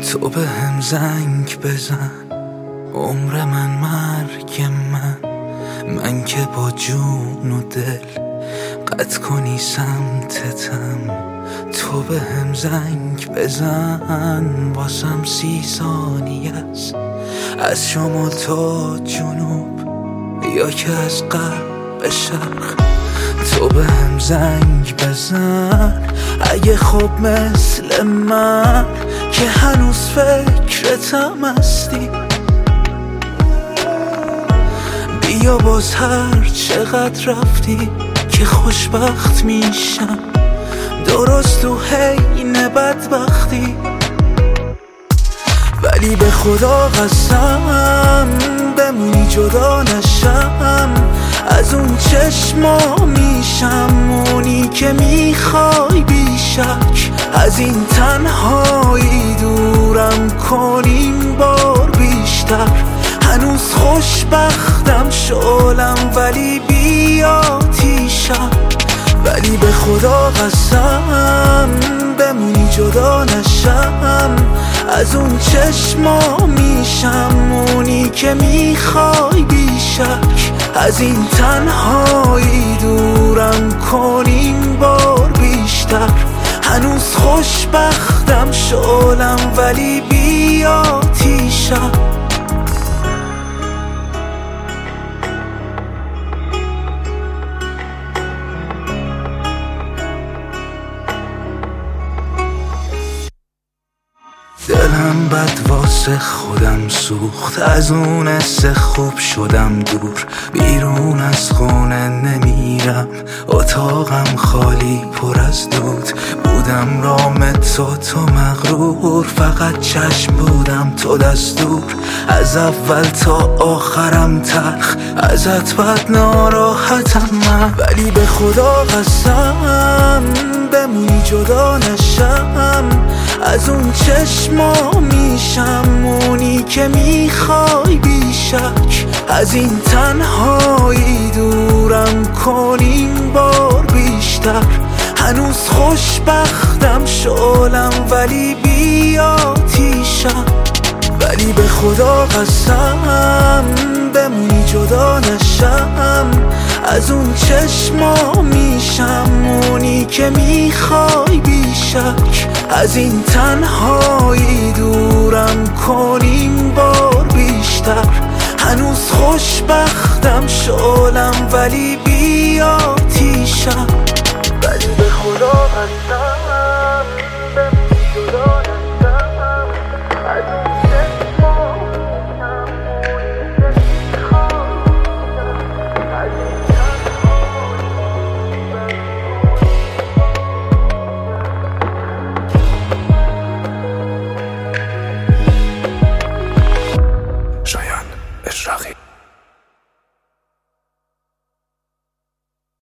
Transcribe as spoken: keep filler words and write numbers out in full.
تو به هم زنگ بزن، عمر من مرگ من، من که با جون و دل قطع کنی سمتتم. تو به هم زنگ بزن، واسم سی ثانیه است، از شمال تا جنوب یا که از غرب به شرق. تو به هم زنگ بزن اگه خوب مثل من که هنوز فکرتم هستی. بیا باز هر چقدر رفتی که خوشبخت میشم، درست تو حین بدبختی. ولی به خدا قسم بمونی جدا نشم از اون چشما، میشم اونی که میخوای بیشک. از این تنهایی دورم کنیم بار بیشتر، هنوز خوشبختم شعلم ولی بی آتیشم. ولی به خدا قسم بمونی جدا نشم از اون چشما، میشم اونی که میخوای بیشک. از این تنهایی دورم کنیم بار بیشتر، هنوز خوشبختم شعلم ولی بی آتیشم. دلم بد واسه خودم سوخت، از اون حس خوب شدم دور. بیرون از خونه نمیرم، اتاقم خالی پر از دود. بودم رام تو تو مغرور، فقط چشم بودم تو دستور. از اول تا آخرم تلخ، ازت بد ناراحتم من. ولی به خدا قسم بمونی جدا نشم از اون چشما، میشم اونی که میخوای بیشک. از این تنهایی دورم کنیم بار بیشتر، هنوز خوشبختم شعلم ولی بی آتیشم. ولی به خدا قسم بمونی جدا نشم از اون چشما، میشم اونی که میخوای بیشک. از این تنهایی دورم کنیم بار بیشتر، هنوز خوشبختم شعلم ولی بی آتیشم. ولی به خدا قسم